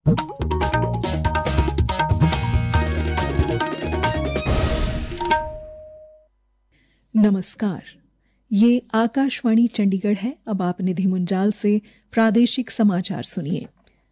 नमस्कार, ये आकाशवाणी चंडीगढ़ है। अब आप निधि मुंजाल से प्रादेशिक समाचार सुनिए।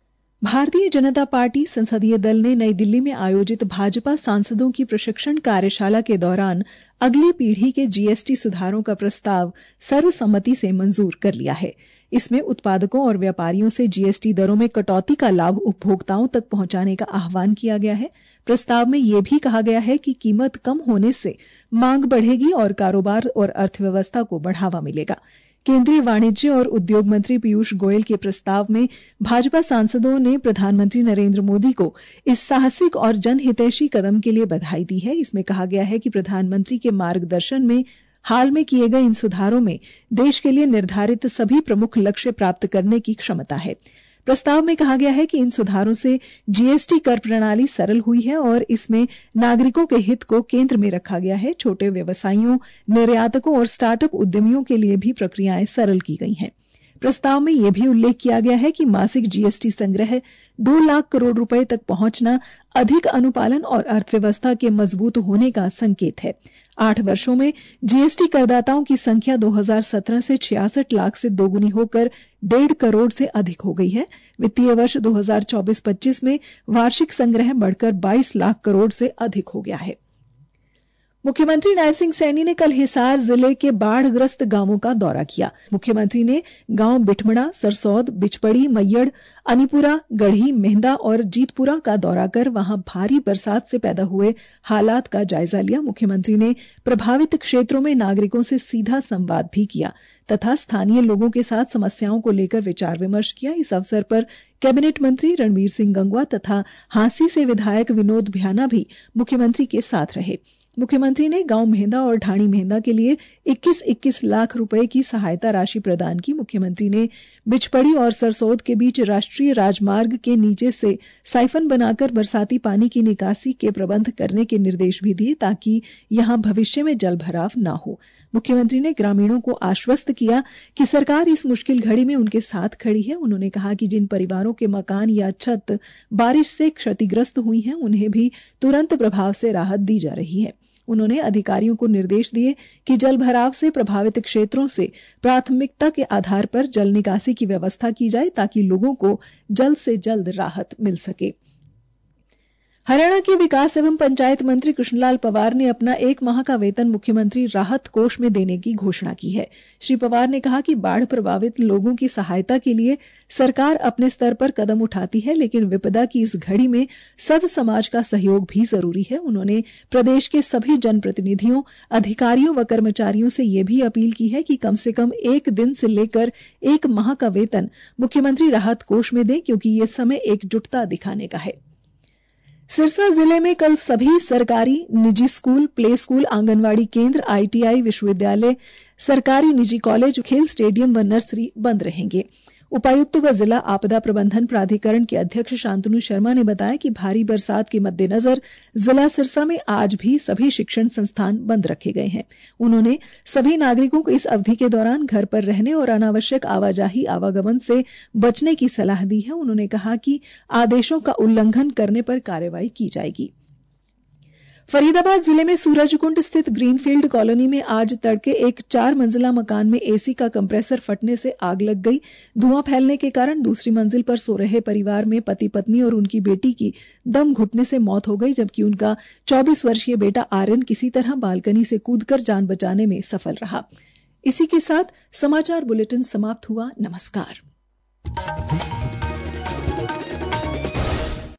भारतीय जनता पार्टी संसदीय दल ने नई दिल्ली में आयोजित भाजपा सांसदों की प्रशिक्षण कार्यशाला के दौरान अगली पीढ़ी के जीएसटी सुधारों का प्रस्ताव सर्वसम्मति से मंजूर कर लिया है। इसमें उत्पादकों और व्यापारियों से जीएसटी दरों में कटौती का लाभ उपभोक्ताओं तक पहुंचाने का आह्वान किया गया है। प्रस्ताव में यह भी कहा गया है कि कीमत कम होने से मांग बढ़ेगी और कारोबार और अर्थव्यवस्था को बढ़ावा मिलेगा। केंद्रीय वाणिज्य और उद्योग मंत्री पीयूष गोयल के प्रस्ताव में भाजपा सांसदों ने प्रधानमंत्री नरेंद्र मोदी को इस साहसिक और जनहितैषी कदम के लिए बधाई दी है। इसमें कहा गया है कि प्रधानमंत्री के मार्गदर्शन में हाल में किए गए इन सुधारों में देश के लिए निर्धारित सभी प्रमुख लक्ष्य प्राप्त करने की क्षमता है। प्रस्ताव में कहा गया है कि इन सुधारों से जीएसटी कर प्रणाली सरल हुई है और इसमें नागरिकों के हित को केंद्र में रखा गया है। छोटे व्यवसायियों, निर्यातकों और स्टार्टअप उद्यमियों के लिए भी प्रक्रियाएं सरल की गई हैं। प्रस्ताव में यह भी उल्लेख किया गया है कि मासिक जीएसटी संग्रह 2 लाख करोड़ रुपए तक पहुंचना अधिक अनुपालन और अर्थव्यवस्था के मजबूत होने का संकेत है। 8 वर्षों में जीएसटी करदाताओं की संख्या 2017 से 66 लाख से दोगुनी होकर 1.5 करोड़ से अधिक हो गई है। वित्तीय वर्ष 2024-25 में वार्षिक संग्रह बढ़कर 22 लाख करोड़ से अधिक हो गया है। मुख्यमंत्री नायब सिंह सैनी ने कल हिसार जिले के बाढ़ग्रस्त गांवों का दौरा किया। मुख्यमंत्री ने गांव बिठमड़ा, सरसौद, बिचपड़ी, मैयड़, अनीपुरा, गढ़ी, मेहंदा और जीतपुरा का दौरा कर वहां भारी बरसात से पैदा हुए हालात का जायजा लिया। मुख्यमंत्री ने प्रभावित क्षेत्रों में नागरिकों से सीधा संवाद भी किया तथा स्थानीय लोगों के साथ समस्याओं को लेकर विचार विमर्श किया। इस अवसर पर कैबिनेट मंत्री रणवीर सिंह गंगवा तथा हांसी से विधायक विनोद भ्याना भी मुख्यमंत्री के साथ रहे। मुख्यमंत्री ने गांव मेहंदा और ढाणी मेहंदा के लिए 21-21 लाख रुपए की सहायता राशि प्रदान की। मुख्यमंत्री ने बिचपड़ी और सरसौद के बीच राष्ट्रीय राजमार्ग के नीचे से साइफन बनाकर बरसाती पानी की निकासी के प्रबंध करने के निर्देश भी दिए ताकि यहां भविष्य में जल भराव न हो। मुख्यमंत्री ने ग्रामीणों को आश्वस्त किया कि सरकार इस मुश्किल घड़ी में उनके साथ खड़ी है। उन्होंने कहा कि जिन परिवारों के मकान या छत बारिश से क्षतिग्रस्त हुई हैं उन्हें भी तुरंत प्रभाव से राहत दी जा रही है। उन्होंने अधिकारियों को निर्देश दिए कि जल भराव से प्रभावित क्षेत्रों से प्राथमिकता के आधार पर जल निकासी की व्यवस्था की जाए ताकि लोगों को जल्द से जल्द राहत मिल सके। हरियाणा के विकास एवं पंचायत मंत्री कृष्णलाल पंवार ने अपना 1 माह का वेतन मुख्यमंत्री राहत कोष में देने की घोषणा की है। श्री पंवार ने कहा कि बाढ़ प्रभावित लोगों की सहायता के लिए सरकार अपने स्तर पर कदम उठाती है, लेकिन विपदा की इस घड़ी में सर्व समाज का सहयोग भी जरूरी है। उन्होंने प्रदेश के सभी जनप्रतिनिधियों, अधिकारियों व कर्मचारियों से ये भी अपील की है कि कम से कम 1 दिन से लेकर 1 माह का वेतन मुख्यमंत्री राहत कोष में दें, क्योंकि ये समय एकजुटता दिखाने का है। सिरसा जिले में कल सभी सरकारी, निजी स्कूल, प्ले स्कूल, आंगनवाड़ी केंद्र, आईटीआई, विश्वविद्यालय, सरकारी निजी कॉलेज, खेल स्टेडियम व नर्सरी बंद रहेंगे। उपायुक्त व जिला आपदा प्रबंधन प्राधिकरण के अध्यक्ष शांतनु शर्मा ने बताया कि भारी बरसात के मद्देनजर जिला सिरसा में आज भी सभी शिक्षण संस्थान बंद रखे गए हैं। उन्होंने सभी नागरिकों को इस अवधि के दौरान घर पर रहने और अनावश्यक आवाजाही आवागमन से बचने की सलाह दी है। उन्होंने कहा कि आदेशों का उल्लंघन करने पर कार्रवाई की जाएगी। फरीदाबाद जिले में सूरजकुंड स्थित ग्रीनफील्ड कॉलोनी में आज तड़के एक 4 मंजिला मकान में एसी का कंप्रेसर फटने से आग लग गई। धुआं फैलने के कारण दूसरी मंजिल पर सो रहे परिवार में पति पत्नी और उनकी बेटी की दम घुटने से मौत हो गई, जबकि उनका 24 वर्षीय बेटा आर्यन किसी तरह बालकनी से कूदकर जान बचाने में सफल रहा। इसी के साथ समाचार बुलेटिन समाप्त हुआ। नमस्कार।